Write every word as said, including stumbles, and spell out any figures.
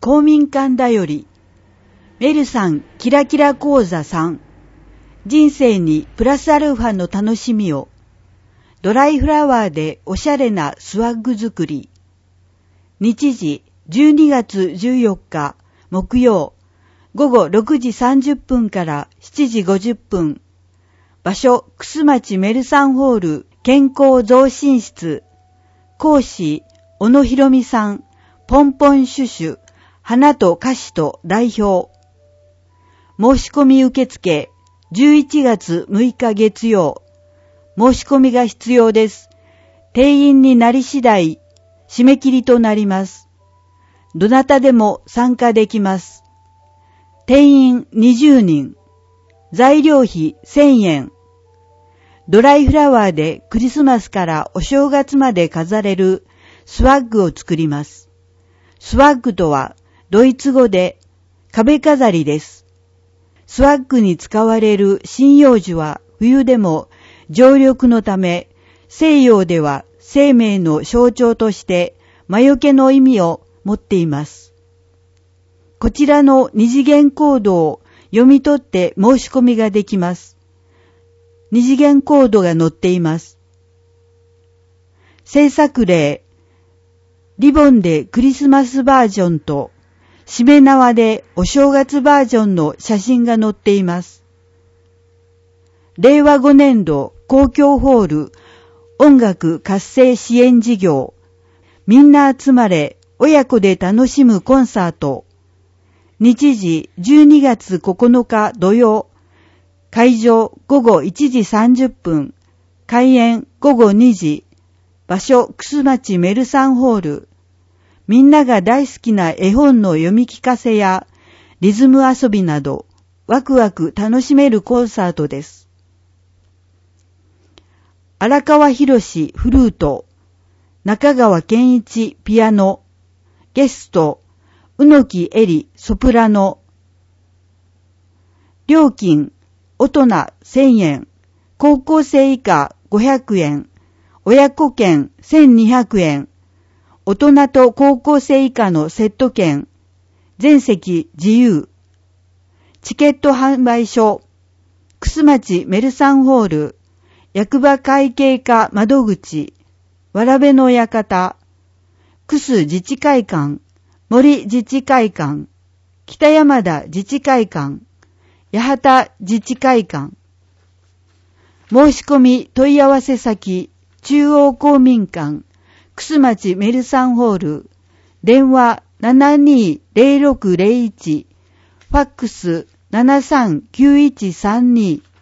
公民館だより、メルさんキラキラ講座さん、人生にプラスアルファの楽しみを、ドライフラワーでおしゃれなスワッグ作り。日時じゅうにがつじゅうよっか木曜午後ろくじさんじゅっぷんからしちじごじゅっぷん。場所、楠町メルサンホール健康増進室。講師、小野博美さん、ポンポンシュシュ、花と菓子と代表。申し込み受付、じゅういちがつむいか月曜。申し込みが必要です。定員になり次第、締め切りとなります。どなたでも参加できます。定員にじゅうにん。材料費せんえん。ドライフラワーでクリスマスからお正月まで飾れるスワッグを作ります。スワッグとはドイツ語で壁飾りです。スワッグに使われる針葉樹は冬でも常緑のため、西洋では生命の象徴として魔除けの意味を持っています。こちらの二次元コードを読み取って申し込みができます。二次元コードが載っています。制作例、リボンでクリスマスバージョンと、しめ縄でお正月バージョンの写真が載っています。れいわごねんど公共ホール音楽活性支援事業、みんな集まれ親子で楽しむコンサート。日時じゅうにがつここのか土曜。会場ごごいちじさんじゅっぷん。開演ごごにじ。場所楠町メルサンホール。みんなが大好きな絵本の読み聞かせやリズム遊びなどワクワク楽しめるコンサートです。荒川博士フルート。中川健一ピアノ。ゲスト宇野木恵里ソプラノ。料金大人せんえん、高校生以下ごひゃくえん、親子券せんにひゃくえん、大人と高校生以下のセット券、全席自由。チケット販売所、楠町メルサンホール、役場会計課窓口、わらべの館、楠自治会館、森自治会館、北山田自治会館、八幡自治会館。申し込み問い合わせ先、中央公民館、楠町メルサンホール、電話 ななにーぜろろくぜろいち、ファックス ななさんきゅういちさんに。